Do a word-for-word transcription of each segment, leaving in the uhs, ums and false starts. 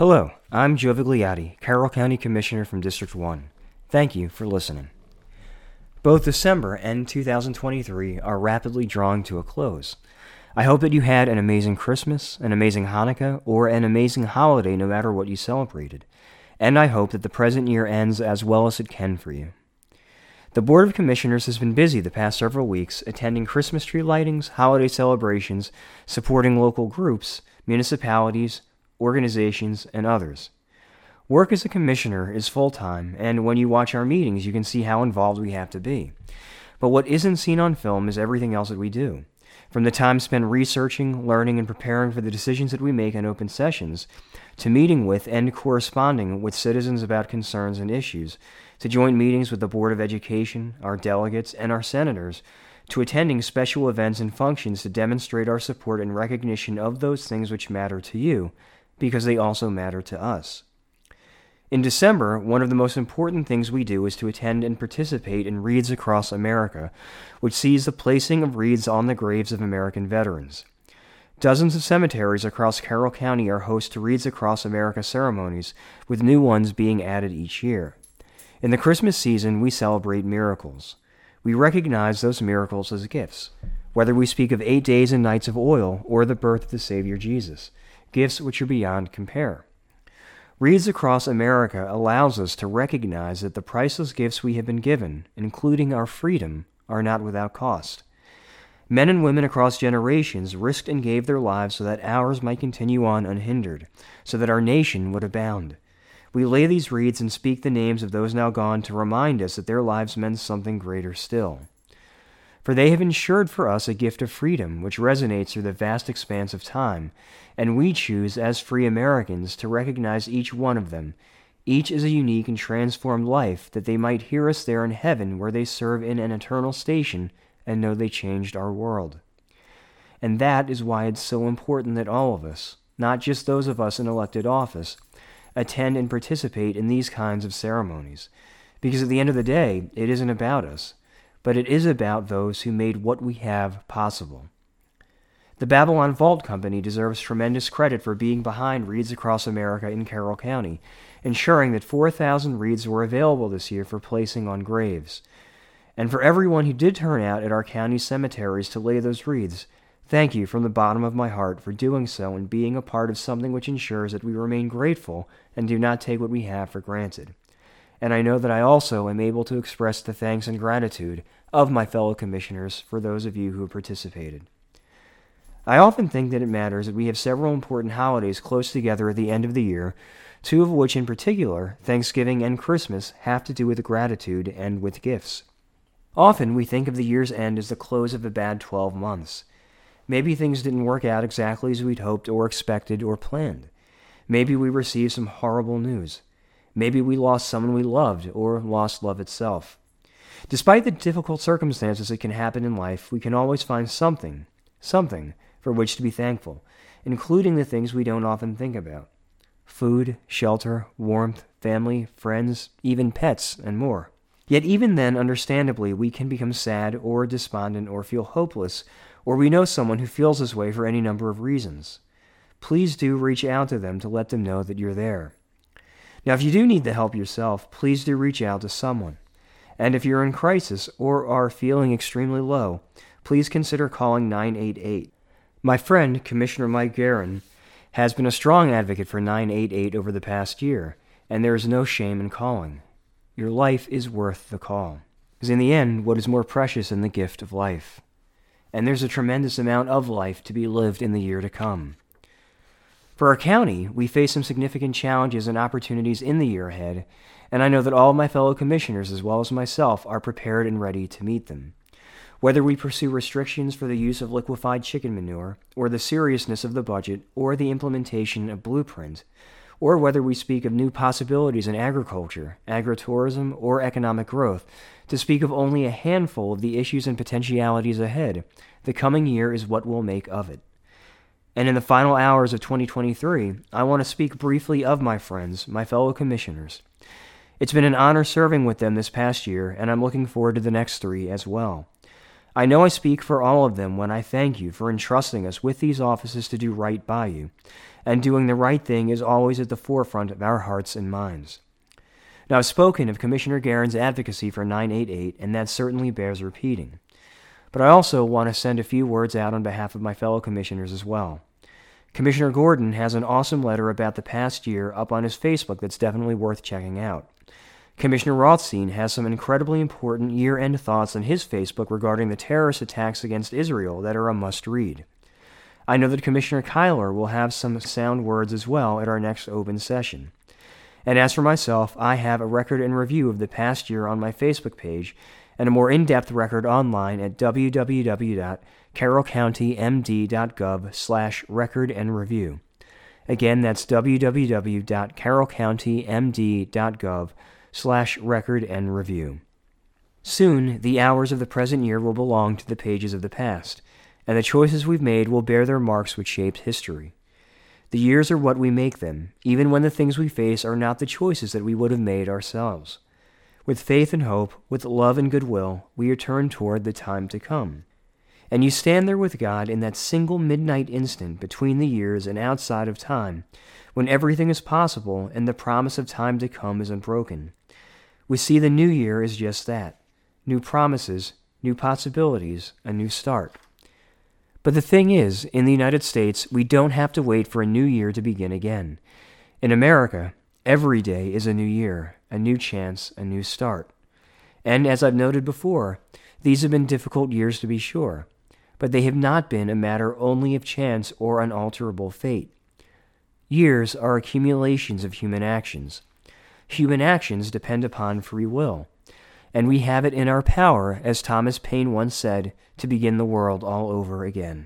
Hello, I'm Joe Vigliotti, Carroll County Commissioner from District one. Thank you for listening. Both December and two thousand twenty-three are rapidly drawing to a close. I hope that you had an amazing Christmas, an amazing Hanukkah, or an amazing holiday no matter what you celebrated. And I hope that the present year ends as well as it can for you. The Board of Commissioners has been busy the past several weeks attending Christmas tree lightings, holiday celebrations, supporting local groups, municipalities, organizations, and others. Work as a commissioner is full-time, and when you watch our meetings, you can see how involved we have to be. But what isn't seen on film is everything else that we do. From the time spent researching, learning, and preparing for the decisions that we make in open sessions, to meeting with and corresponding with citizens about concerns and issues, to joint meetings with the Board of Education, our delegates, and our senators, to attending special events and functions to demonstrate our support and recognition of those things which matter to you, because they also matter to us. In December, one of the most important things we do is to attend and participate in Wreaths Across America, which sees the placing of wreaths on the graves of American veterans. Dozens of cemeteries across Carroll County are host to Wreaths Across America ceremonies, with new ones being added each year. In the Christmas season, we celebrate miracles. We recognize those miracles as gifts, whether we speak of eight days and nights of oil or the birth of the Savior Jesus, gifts which are beyond compare. Wreaths Across America allows us to recognize that the priceless gifts we have been given, including our freedom, are not without cost. Men and women across generations risked and gave their lives so that ours might continue on unhindered, so that our nation would abound. We lay these wreaths and speak the names of those now gone to remind us that their lives meant something greater still. For they have ensured for us a gift of freedom which resonates through the vast expanse of time, and we choose as free Americans to recognize each one of them, each as a unique and transformed life, that they might hear us there in heaven where they serve in an eternal station and know they changed our world. And that is why it's so important that all of us, not just those of us in elected office, attend and participate in these kinds of ceremonies, because at the end of the day, it isn't about us, but it is about those who made what we have possible. The Babylon Vault Company deserves tremendous credit for being behind Wreaths Across America in Carroll County, ensuring that four thousand wreaths were available this year for placing on graves. And for everyone who did turn out at our county cemeteries to lay those wreaths, thank you from the bottom of my heart for doing so and being a part of something which ensures that we remain grateful and do not take what we have for granted. And I know that I also am able to express the thanks and gratitude of my fellow commissioners for those of you who have participated. I often think that it matters that we have several important holidays close together at the end of the year, two of which in particular, Thanksgiving and Christmas, have to do with gratitude and with gifts. Often we think of the year's end as the close of a bad twelve months. Maybe things didn't work out exactly as we'd hoped or expected or planned. Maybe we received some horrible news. Maybe we lost someone we loved or lost love itself. Despite the difficult circumstances that can happen in life, we can always find something, something for which to be thankful, including the things we don't often think about. Food, shelter, warmth, family, friends, even pets, and more. Yet even then, understandably, we can become sad or despondent or feel hopeless, or we know someone who feels this way for any number of reasons. Please do reach out to them to let them know that you're there. Now, if you do need the help yourself, please do reach out to someone. And if you're in crisis or are feeling extremely low, please consider calling nine eight eight. My friend, Commissioner Mike Guerin, has been a strong advocate for nine eight eight over the past year, and there is no shame in calling. Your life is worth the call. Because in the end, what is more precious than the gift of life? And there's a tremendous amount of life to be lived in the year to come. For our county, we face some significant challenges and opportunities in the year ahead, and I know that all of my fellow commissioners, as well as myself, are prepared and ready to meet them. Whether we pursue restrictions for the use of liquefied chicken manure, or the seriousness of the budget, or the implementation of Blueprint, or whether we speak of new possibilities in agriculture, agritourism, or economic growth, to speak of only a handful of the issues and potentialities ahead, the coming year is what we'll make of it. And in the final hours of twenty twenty-three, I want to speak briefly of my friends, my fellow commissioners. It's been an honor serving with them this past year, and I'm looking forward to the next three as well. I know I speak for all of them when I thank you for entrusting us with these offices to do right by you, and doing the right thing is always at the forefront of our hearts and minds. Now, I've spoken of Commissioner Garen's advocacy for nine eight eight, and that certainly bears repeating. But I also want to send a few words out on behalf of my fellow commissioners as well. Commissioner Gordon has an awesome letter about the past year up on his Facebook that's definitely worth checking out. Commissioner Rothstein has some incredibly important year-end thoughts on his Facebook regarding the terrorist attacks against Israel that are a must-read. I know that Commissioner Kyler will have some sound words as well at our next open session. And as for myself, I have a record and review of the past year on my Facebook page and a more in-depth record online at w w w dot carroll county m d dot gov slash record and review. Again, that's w w w dot carroll county m d dot gov slash record and review. Soon, the hours of the present year will belong to the pages of the past, and the choices we've made will bear their marks which shaped history. The years are what we make them, even when the things we face are not the choices that we would have made ourselves. With faith and hope, with love and goodwill, we are turned toward the time to come. And you stand there with God in that single midnight instant between the years and outside of time, when everything is possible and the promise of time to come is unbroken. We see the new year as just that. New promises, new possibilities, a new start. But the thing is, in the United States, we don't have to wait for a new year to begin again. In America, every day is a new year, a new chance, a new start. And as I've noted before, these have been difficult years to be sure, but they have not been a matter only of chance or unalterable fate. Years are accumulations of human actions. Human actions depend upon free will, and we have it in our power, as Thomas Paine once said, to begin the world all over again.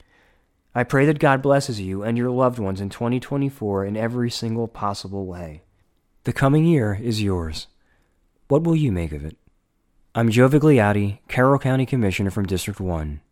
I pray that God blesses you and your loved ones in twenty twenty-four in every single possible way. The coming year is yours. What will you make of it? I'm Joe Vigliotti, Carroll County Commissioner from District one.